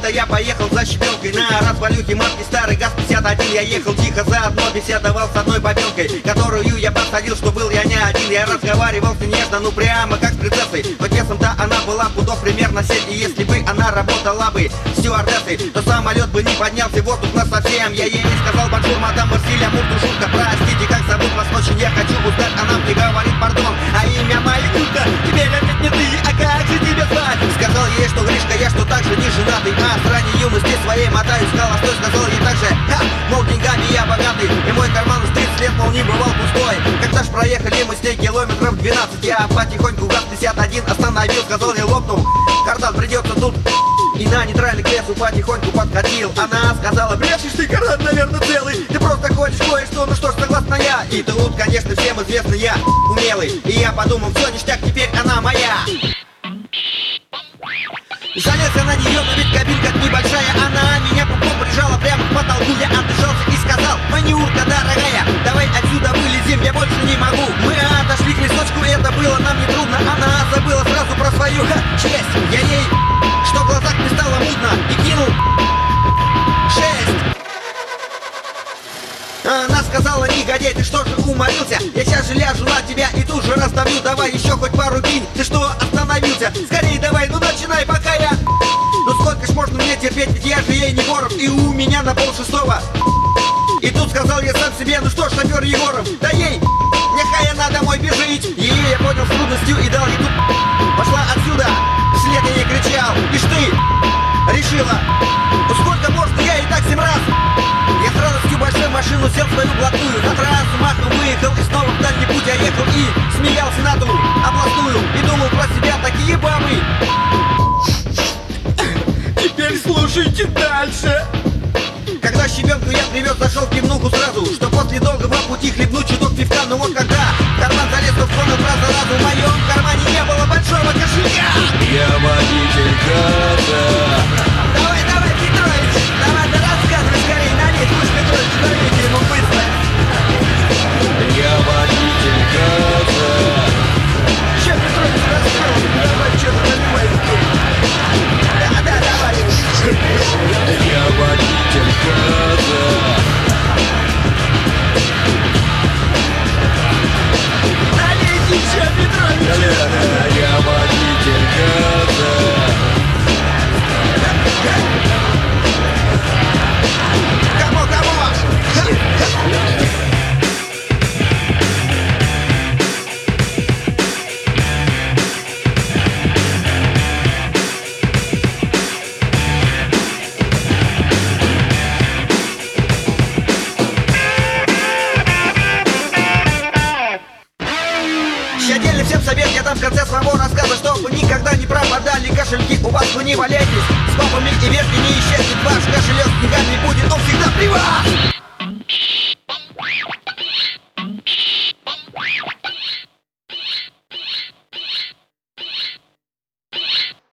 это я поехал за щебенкой на развалюхе марки старый ГАЗ-51. Я ехал тихо, заодно беседовал с одной бабенкой, которую я посадил, что был я не один. Я разговаривал с ней нежно, ну прямо как с принцессой. Но весом-то она была пудов примерно 7. И если бы она работала бы стюардессой, то самолет бы не поднялся в воздух насовсем. Я ей не сказал бонжур, мадам Марсилия Муртушурка. Простите, как зовут вас, очень я хочу узнать. Она мне говорит пардон, а имя Малютка. Теперь опять не ты, а как же тебя звать? Сказал ей, что Гришка, я что так же не женатый, а с ранней юности своей мотаюсь холостой. Сказал ей так же, мол, деньгами я богатый, и мой карман с 30 лет, мол, не бывал пустой. Когда ж проехали мы с ней километров 12, я потихоньку ГАЗ-51 остановил. Сказал ей, лопнул кардан, придется тут. И на нейтральный к лесу потихоньку подходил. Она сказала, брешешь ты, кардан, наверное, целый. Ты просто хочешь кое-что, ну что ж, согласна я. И тут, конечно, всем известно, я умелый. И я подумал, все, ништяк, теперь она моя. Залез я на нее, но ведь кабинка небольшая. Она меня пупком прижала прямо к потолку. Я отдышался и сказал, Манюрка, дорогая, давай отсюда вылезем, я больше не могу. Мы отошли к лесочку, это было нам не трудно. Она забыла сразу про свою честь. Я ей, что в глазах не стало мутно, и кинул 6. Она сказала, негодяй, ты что же уморился? Я сейчас же ляжу на тебя и тут же раздавлю. Давай еще хоть пару кинь, ты что остановился? Скорей давай, ну начинай, пока я... Ну сколько ж можно мне терпеть, ведь я же ей не воров, и у меня на 5:30. И тут сказал я сам себе, ну что ж, шофер Егоров, да ей, нехай она домой бежит. Ее я понял с трудностью и дал ей тут. Пошла отсюда, вслед я ей кричал, ишь ты, решила, ну сколько можно, я и так 7 раз. Я с радостью большой машину сел в свою блатную, на трассу махом выехал и снова в дальний путь я ехал и смеялся на ту областную и думал про себя, такие бабы. Теперь слушайте дальше. Когда щебенку я привез, зашел в пивнуху сразу, что после долгого пути хлебнуть чуток пивка. Ну вот когда в карман залез, то вспомнил про заразу. В моем кармане не было большого кошелька. Я водитель ГАЗа. Давай, Петрович, давай, да рассказывай скорее, налей, пусть Петрович, налейте ему быстро. Я водитель ГАЗа. Че, Петрович, рассказывай, давай, что-то наливай. Да, давай. Я водитель ГАЗа. Налейте еще, Петрович. Я водитель ГАЗа. Кому? Отдельный всем совет я дам в конце своего рассказа, чтобы никогда не пропадали кошельки у вас, вы не валяйтесь с папами и вверх не исчезнет ваш кошелек с деньгами, будет он всегда при вас.